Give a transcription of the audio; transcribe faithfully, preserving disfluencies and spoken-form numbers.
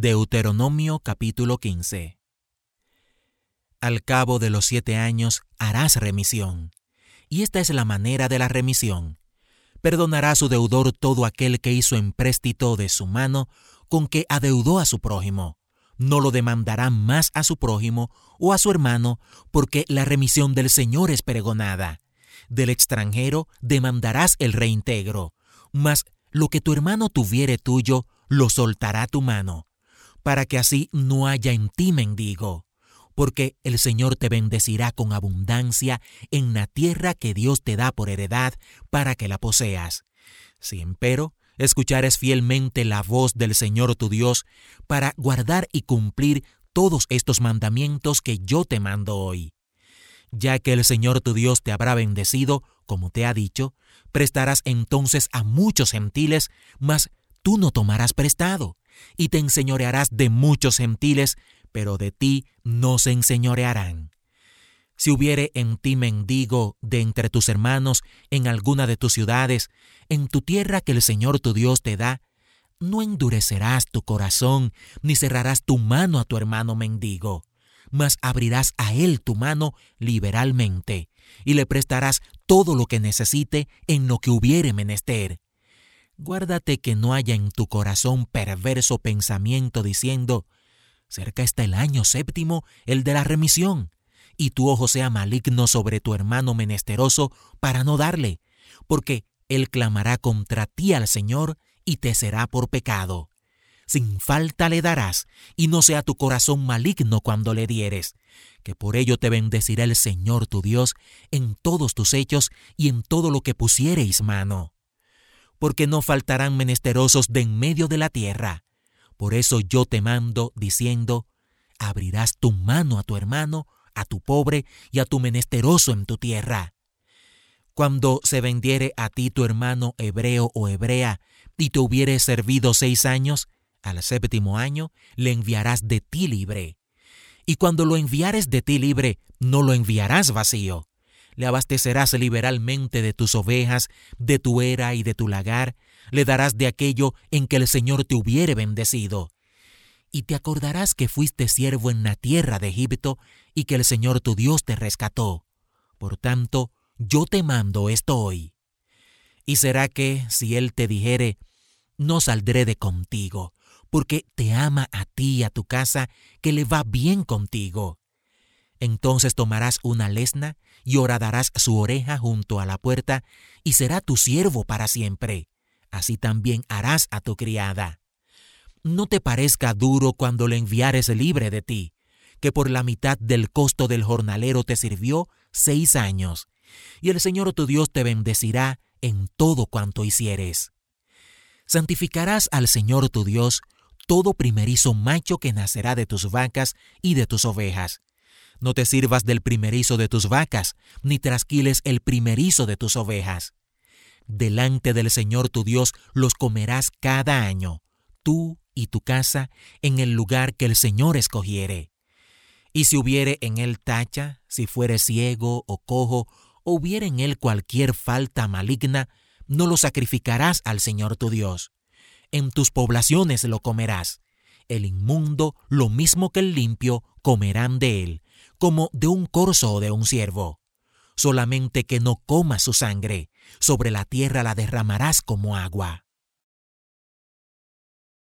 Deuteronomio capítulo quince. Al cabo de los siete años harás remisión. Y esta es la manera de la remisión. Perdonará a su deudor todo aquel que hizo empréstito de su mano con que adeudó a su prójimo. No lo demandará más a su prójimo o a su hermano, porque la remisión del Señor es pregonada. Del extranjero demandarás el reintegro, mas lo que tu hermano tuviere tuyo, lo soltará tu mano, para que así no haya en ti mendigo, porque el Señor te bendecirá con abundancia en la tierra que Dios te da por heredad para que la poseas. Si empero escuchares fielmente la voz del Señor tu Dios para guardar y cumplir todos estos mandamientos que yo te mando hoy. Ya que el Señor tu Dios te habrá bendecido, como te ha dicho, prestarás entonces a muchos gentiles, mas tú no tomarás prestado, y te enseñorearás de muchos gentiles, pero de ti no se enseñorearán. Si hubiere en ti mendigo de entre tus hermanos en alguna de tus ciudades, en tu tierra que el Señor tu Dios te da, no endurecerás tu corazón, ni cerrarás tu mano a tu hermano mendigo, mas abrirás a él tu mano liberalmente, y le prestarás todo lo que necesite en lo que hubiere menester. Guárdate que no haya en tu corazón perverso pensamiento diciendo: cerca está el año séptimo, el de la remisión, y tu ojo sea maligno sobre tu hermano menesteroso para no darle, porque él clamará contra ti al Señor y te será por pecado. Sin falta le darás, y no sea tu corazón maligno cuando le dieres, que por ello te bendecirá el Señor tu Dios en todos tus hechos y en todo lo que pusiereis mano. Porque no faltarán menesterosos de en medio de la tierra. Por eso yo te mando, diciendo: abrirás tu mano a tu hermano, a tu pobre y a tu menesteroso en tu tierra. Cuando se vendiere a ti tu hermano hebreo o hebrea, y te hubiere servido seis años, al séptimo año le enviarás de ti libre. Y cuando lo enviares de ti libre, no lo enviarás vacío. Le abastecerás liberalmente de tus ovejas, de tu era y de tu lagar, le darás de aquello en que el Señor te hubiere bendecido. Y te acordarás que fuiste siervo en la tierra de Egipto y que el Señor tu Dios te rescató. Por tanto, yo te mando esto hoy. Y será que, si él te dijere: no saldré de contigo, porque te ama a ti y a tu casa, que le va bien contigo. Entonces tomarás una lesna y horadarás su oreja junto a la puerta, y será tu siervo para siempre. Así también harás a tu criada. No te parezca duro cuando le enviares libre de ti, que por la mitad del costo del jornalero te sirvió seis años, y el Señor tu Dios te bendecirá en todo cuanto hicieres. Santificarás al Señor tu Dios todo primerizo macho que nacerá de tus vacas y de tus ovejas. No te sirvas del primerizo de tus vacas, ni trasquiles el primerizo de tus ovejas. Delante del Señor tu Dios los comerás cada año, tú y tu casa, en el lugar que el Señor escogiere. Y si hubiere en él tacha, si fuere ciego o cojo, o hubiere en él cualquier falta maligna, no lo sacrificarás al Señor tu Dios. En tus poblaciones lo comerás. El inmundo, lo mismo que el limpio, comerán de él, como de un corzo o de un ciervo. Solamente que no comas su sangre, sobre la tierra la derramarás como agua.